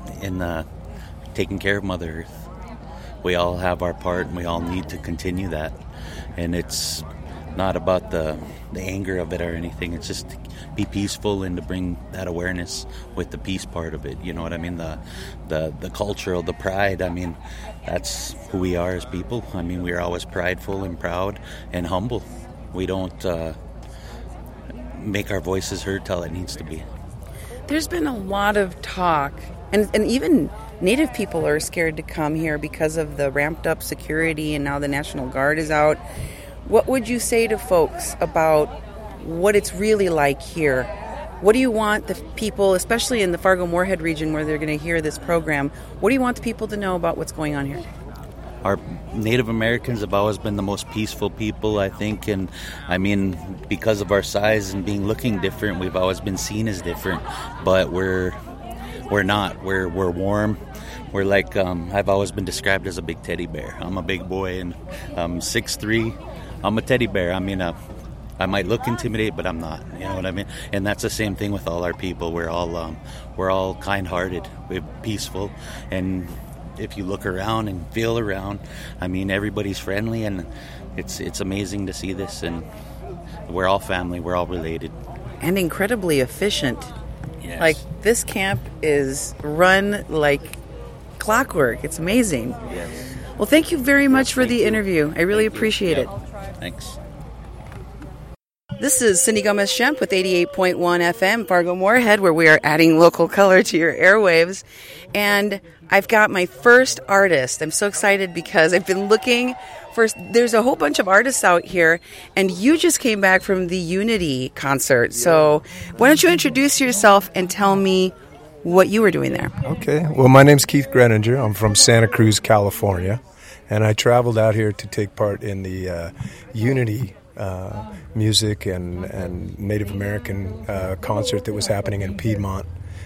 taking care of Mother Earth. We all have our part, and we all need to continue that. And it's not about the anger of it or anything. It's just to be peaceful and to bring that awareness with the peace part of it. You know what I mean? The cultural, the pride. I mean, that's who we are as people. I mean, we're always prideful and proud and humble. We don't make our voices heard till it needs to be. There's been a lot of talk, and even Native people are scared to come here because of the ramped up security, and now the National Guard is out. What would you say to folks about what it's really like here? What do you want the people, especially in the Fargo-Moorhead region where they're going to hear this program, what do you want the people to know about what's going on here? Our Native Americans have always been the most peaceful people, I think, and I mean, because of our size and looking different, we've always been seen as different, but we're not. We're warm. We're like, I've always been described as a big teddy bear. I'm a big boy, and I'm 6'3". I'm a teddy bear. I mean, I might look intimidated, but I'm not. You know what I mean? And that's the same thing with all our people. We're all kind-hearted. We're peaceful, and if you look around and feel around, I mean, everybody's friendly, and it's amazing to see this, and we're all family, we're all related. And incredibly efficient. Yes. Like, this camp is run like clockwork. It's amazing. Yes. Well, thank you very much for the interview. I really appreciate it. Thanks. This is Cindy Gomez-Schempp with 88.1 FM, Fargo-Moorhead, where we are adding local color to your airwaves. And I've got my first artist. I'm so excited because I've been looking for... There's a whole bunch of artists out here, and you just came back from the Unity concert. So why don't you introduce yourself and tell me what you were doing there? Okay. Well, my name's Keith Greninger. I'm from Santa Cruz, California. And I traveled out here to take part in the Unity music and Native American concert that was happening in Piedmont,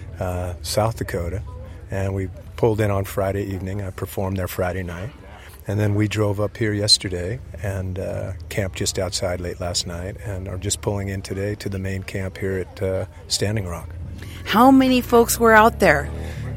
South Dakota. And we pulled in on Friday evening. I performed there Friday night. And then we drove up here yesterday and camped just outside late last night and are just pulling in today to the main camp here at Standing Rock. How many folks were out there?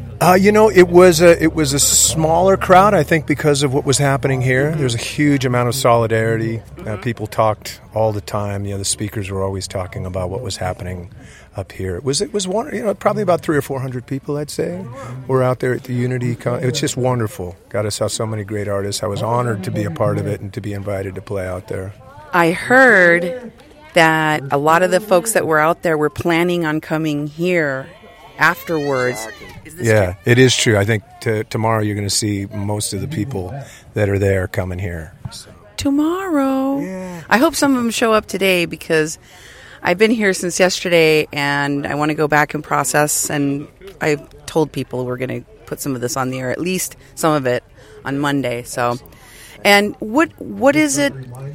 It was a smaller crowd, I think, because of what was happening here. There's a huge amount of solidarity. People talked all the time. The speakers were always talking about what was happening up here. It was probably about 300 or 400 people, I'd say, were out there at the Unity. It was just wonderful. Got to saw so many great artists. I was honored to be a part of it and to be invited to play out there. I heard that a lot of the folks that were out there were planning on coming here afterwards. Yeah, it is true. I think tomorrow you're going to see most of the people that are there coming here. So. Tomorrow? Yeah. I hope some of them show up today because I've been here since yesterday and I want to go back and process, and I told people we're going to put some of this on the air, at least some of it, on Monday. So, and what is it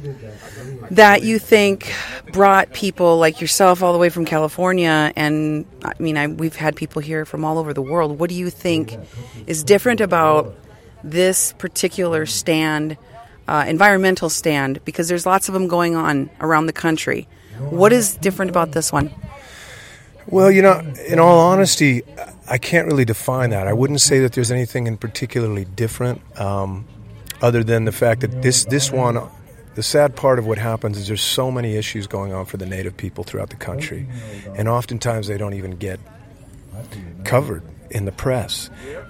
that you think brought people like yourself all the way from California? And I mean, we've had people here from all over the world. What do you think is different about this particular stand, environmental stand? Because there's lots of them going on around the country. What is different about this one? Well, in all honesty, I can't really define that. I wouldn't say that there's anything in particularly different, other than the fact that this one, the sad part of what happens is there's so many issues going on for the Native people throughout the country, and oftentimes they don't even get covered in the press.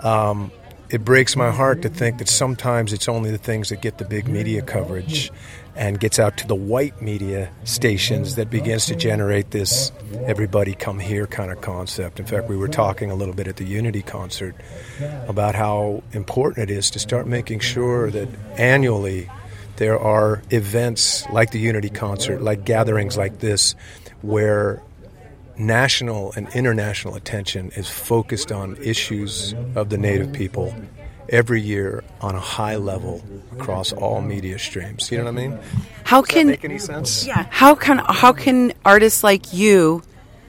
It breaks my heart to think that sometimes it's only the things that get the big media coverage and gets out to the white media stations that begins to generate this everybody come here kind of concept. In fact, we were talking a little bit at the Unity concert about how important it is to start making sure that annually there are events like the Unity concert, like gatherings like this, where national and international attention is focused on issues of the Native people every year on a high level across all media streams. You know what I mean? Does that make any sense? Yeah. How can artists like you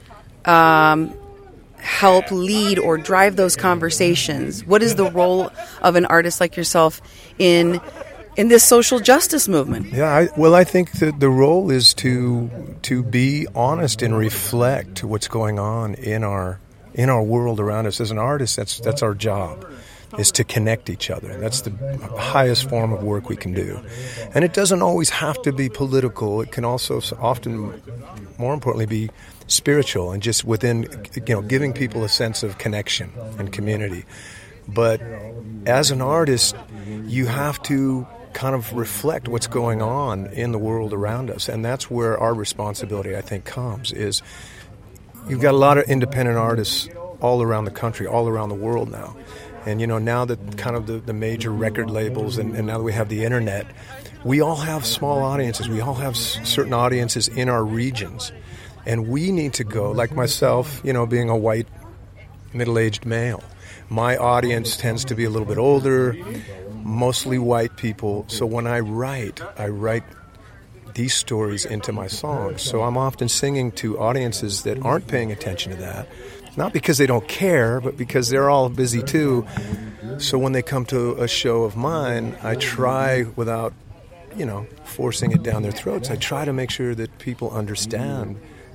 help lead or drive those conversations? What is the role of an artist like yourself in this social justice movement? Yeah, I think that the role is to be honest and reflect what's going on in our world around us. As an artist, that's our job, is to connect each other. That's the highest form of work we can do. And it doesn't always have to be political. It can also often, more importantly, be spiritual and just within, giving people a sense of connection and community. But as an artist, you have to kind of reflect what's going on in the world around us. And that's where our responsibility, I think, comes, is you've got a lot of independent artists all around the country, all around the world now. And, now that kind of the major record labels and now that we have the internet, we all have small audiences. We all have certain audiences in our regions. And we need to go, like myself, being a white, middle-aged male. My audience tends to be a little bit older, mostly white people. So when I write these stories into my songs. So I'm often singing to audiences that aren't paying attention to that. Not because they don't care, but because they're all busy too. So when they come to a show of mine, I try, without, forcing it down their throats, I try to make sure that people understand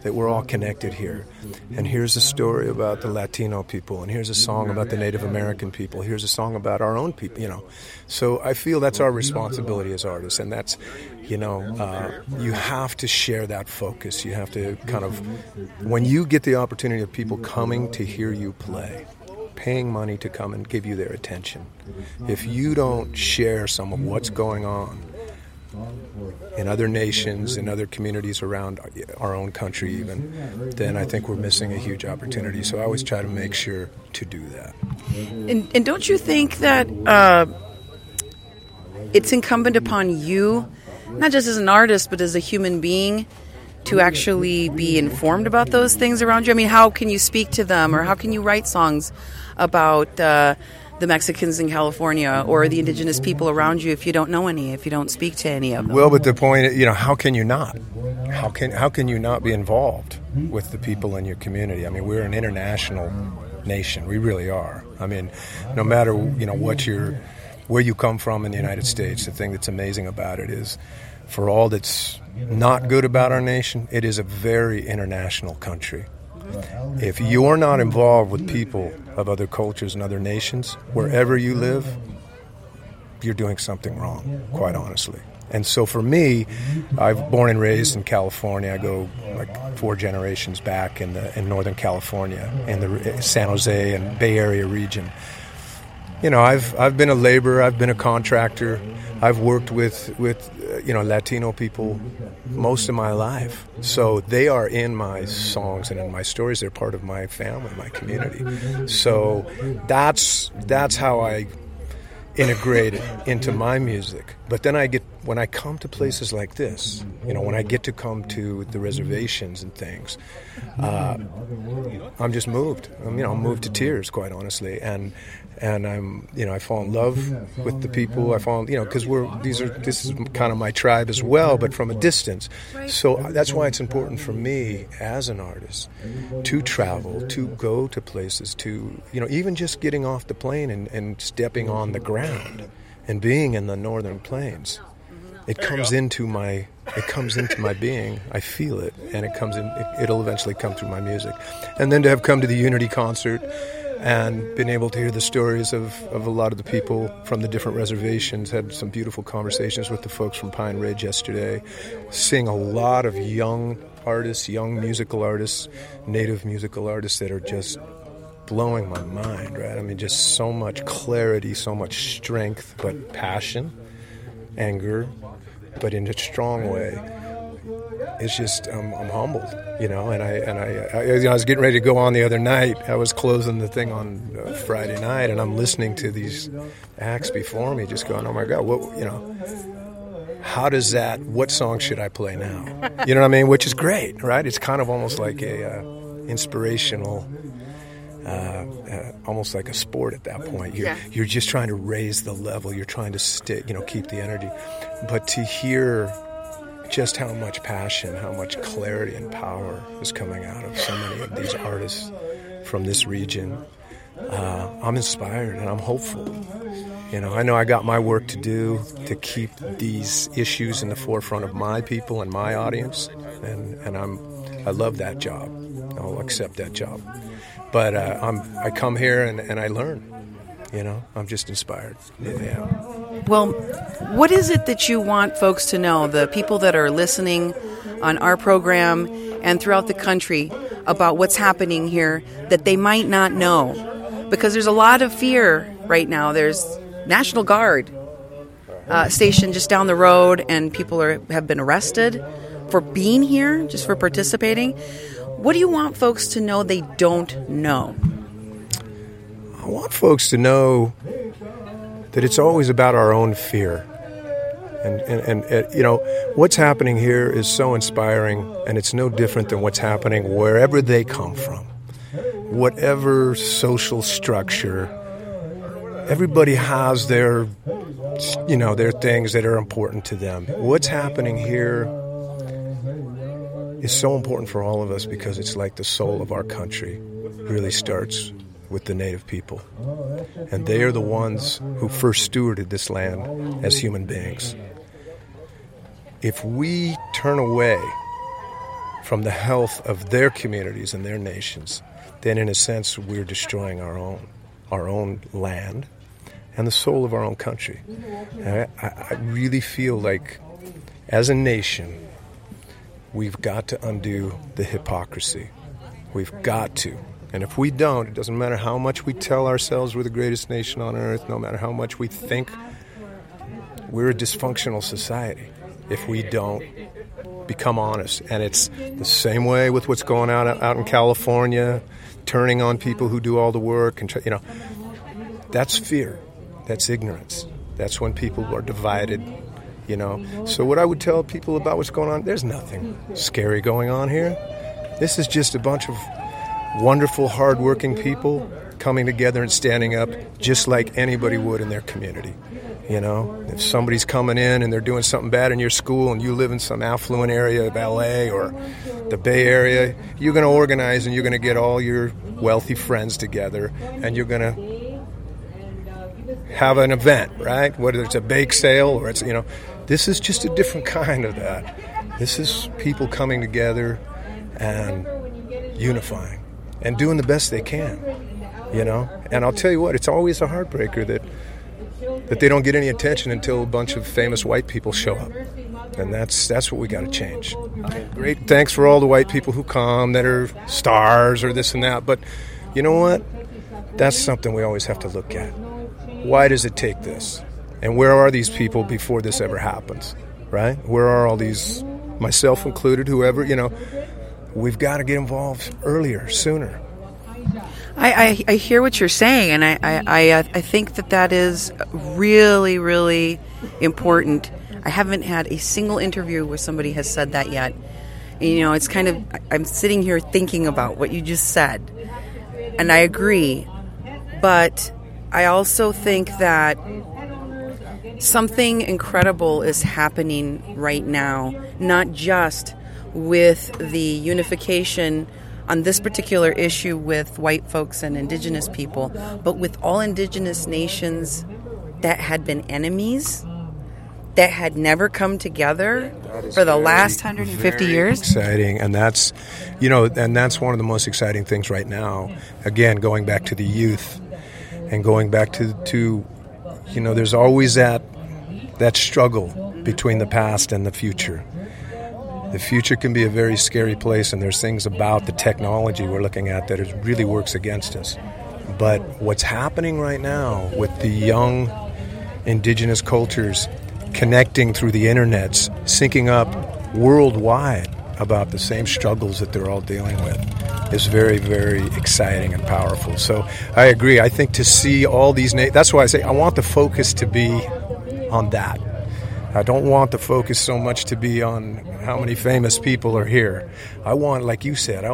that we're all connected here. And here's a story about the Latino people, and here's a song about the Native American people, here's a song about our own people, you know. So I feel that's our responsibility as artists, and that's, you know, you have to share that focus. You have to kind of, when you get the opportunity of people coming to hear you play, paying money to come and give you their attention, if you don't share some of what's going on in other nations, in other communities around our own country even, then I think we're missing a huge opportunity. So I always try to make sure to do that. And don't you think that it's incumbent upon you, not just as an artist, but as a human being, to actually be informed about those things around you? I mean, how can you speak to them, or how can you write songs about the Mexicans in California or the indigenous people around you if you don't know any, if you don't speak to any of them? Well, but the point, you know, how can you not? How can you not be involved with the people in your community? I mean, we're an international nation. We really are. I mean, no matter, you know, where you come from in the United States, the thing that's amazing about it is, for all that's not good about our nation, it is a very international country. If you're not involved with people of other cultures and other nations, wherever you live, you're doing something wrong, quite honestly. And so for me, I've born and raised in California. I go like 4 generations back in Northern California, in the San Jose and Bay Area region. You know, I've been a laborer, I've been a contractor, I've worked with you know, Latino people most of my life. So they are in my songs and in my stories. They're part of my family, my community. So that's how I integrate it into my music. But then when I come to places like this, you know, when I get to come to the reservations and things, I'm just moved. I'm moved to tears, quite honestly. And I'm, you know, I fall in love with the people. I fall, you know, because this is kind of my tribe as well, but from a distance. So that's why it's important for me as an artist to travel, to go to places, to, you know, even just getting off the plane and stepping on the ground and being in the northern plains. It comes into my being. I feel it, and it'll eventually come through my music. And then to have come to the Unity concert and been able to hear the stories of a lot of the people from the different reservations, had some beautiful conversations with the folks from Pine Ridge yesterday, seeing a lot of young artists, young musical artists, native musical artists that are just blowing my mind, right? I mean, just so much clarity, so much strength, but passion, anger, but in a strong way. It's just, I'm humbled, you know, and I was getting ready to go on the other night. I was closing the thing on Friday night, and I'm listening to these acts before me, just going, oh my God, what, you know, what song should I play now? You know what I mean? Which is great, right? It's kind of almost like a inspirational, almost like a sport at that point. You're just trying to raise the level. You're trying to keep the energy. But to hear just how much passion, how much clarity and power is coming out of so many of these artists from this region, I'm inspired and I'm hopeful. You know, I know I got my work to do to keep these issues in the forefront of my people and my audience, and I love that job. I'll accept that job. But I come here and I learn. You know, I'm just inspired. Yeah. Well, what is it that you want folks to know, the people that are listening on our program and throughout the country, about what's happening here that they might not know? Because there's a lot of fear right now. There's National Guard stationed just down the road, and people have been arrested for being here, just for participating. What do you want folks to know they don't know? I want folks to know that it's always about our own fear. And you know, what's happening here is so inspiring, and it's no different than what's happening wherever they come from. Whatever social structure, everybody has their things that are important to them. What's happening here is so important for all of us because it's like the soul of our country really starts with the native people. And they are the ones who first stewarded this land as human beings. If we turn away from the health of their communities and their nations, then in a sense we're destroying our own land and the soul of our own country. I really feel like as a nation we've got to undo the hypocrisy. We've got to. And if we don't, it doesn't matter how much we tell ourselves we're the greatest nation on earth, no matter how much we think we're a dysfunctional society, if we don't become honest. And it's the same way with what's going on out in California, turning on people who do all the work. And that's fear. That's ignorance. That's when people are divided, So what I would tell people about what's going on, there's nothing scary going on here. This is just a bunch of wonderful, hardworking people coming together and standing up just like anybody would in their community. If somebody's coming in and they're doing something bad in your school and you live in some affluent area of LA or the Bay Area, you're going to organize and you're going to get all your wealthy friends together and you're going to have an event, right? Whether it's a bake sale or it's, this is just a different kind of that. This is people coming together and unifying and doing the best they can, And I'll tell you what, it's always a heartbreaker that they don't get any attention until a bunch of famous white people show up. And that's what we got to change. Great, thanks for all the white people who come that are stars or this and that. But you know what? That's something we always have to look at. Why does it take this? And where are these people before this ever happens, right? Where are all these, myself included, whoever, we've got to get involved earlier, sooner. I hear what you're saying, and I think that is really, really important. I haven't had a single interview where somebody has said that yet. And, it's kind of, I'm sitting here thinking about what you just said, and I agree. But I also think that something incredible is happening right now, not just with the unification on this particular issue with white folks and indigenous people, but with all indigenous nations that had been enemies, that had never come together for the last 150 years. Exciting, and that's, and that's one of the most exciting things right now. Again, going back to the youth, and going back to there's always that struggle between the past and the future. The future can be a very scary place, and there's things about the technology we're looking at that it really works against us. But what's happening right now with the young indigenous cultures connecting through the internets, syncing up worldwide about the same struggles that they're all dealing with is very, very exciting and powerful. So I agree. I think to see all these that's why I say I want the focus to be on that. I don't want the focus so much to be on how many famous people are here. I want, like you said,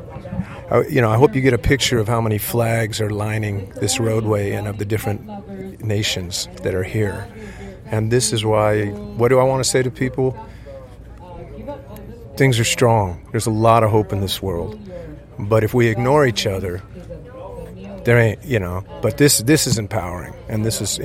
I hope you get a picture of how many flags are lining this roadway and of the different nations that are here. And this is why, what do I want to say to people? Things are strong. There's a lot of hope in this world. But if we ignore each other, there ain't, but this is empowering. And this is,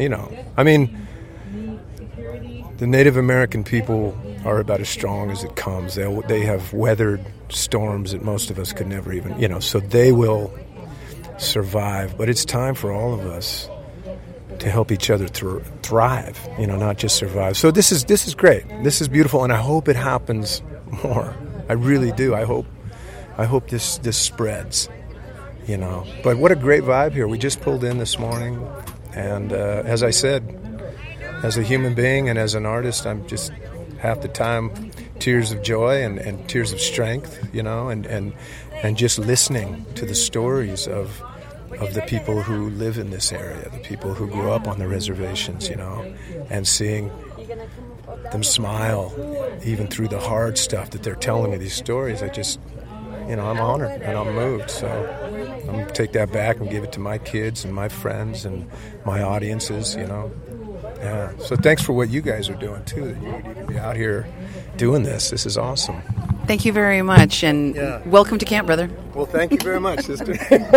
the Native American people are about as strong as it comes. They have weathered storms that most of us could never even, so they will survive. But it's time for all of us to help each other thrive, not just survive. So this is great. This is beautiful, and I hope it happens more. I really do. I hope this spreads, But what a great vibe here. We just pulled in this morning, and as I said, as a human being and as an artist, I'm just half the time tears of joy and tears of strength, and just listening to the stories of the people who live in this area, the people who grew up on the reservations, and seeing them smile even through the hard stuff that they're telling me, these stories. I just, I'm honored and I'm moved. So I'm going to take that back and give it to my kids and my friends and my audiences, Yeah. So thanks for what you guys are doing, too, that you need to be out here doing this. This is awesome. Thank you very much, and welcome to camp, brother. Well, thank you very much, sister.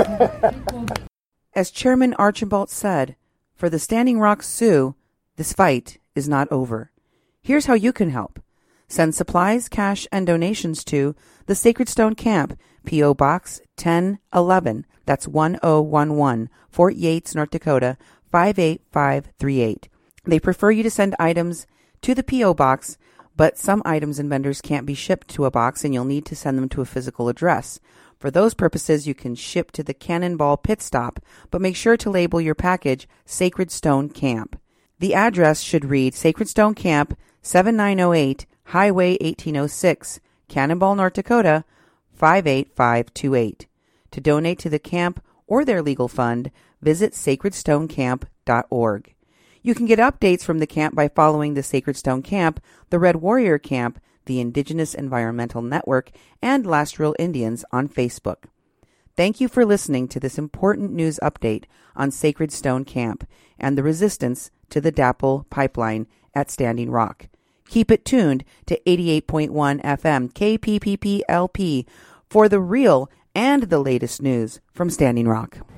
As Chairman Archambault said, for the Standing Rock Sioux, this fight is not over. Here's how you can help. Send supplies, cash, and donations to the Sacred Stone Camp, P.O. Box 1011. That's 1011, Fort Yates, North Dakota 58538. They prefer you to send items to the P.O. Box, but some items and vendors can't be shipped to a box, and you'll need to send them to a physical address. For those purposes, you can ship to the Cannonball Pit Stop, but make sure to label your package Sacred Stone Camp. The address should read Sacred Stone Camp, 7908 Highway 1806, Cannonball, North Dakota 58528. To donate to the camp or their legal fund, visit sacredstonecamp.org. You can get updates from the camp by following the Sacred Stone Camp, the Red Warrior Camp, the Indigenous Environmental Network, and Last Real Indians on Facebook. Thank you for listening to this important news update on Sacred Stone Camp and the resistance to the DAPL pipeline at Standing Rock. Keep it tuned to 88.1 FM KPPP LP for the real and the latest news from Standing Rock.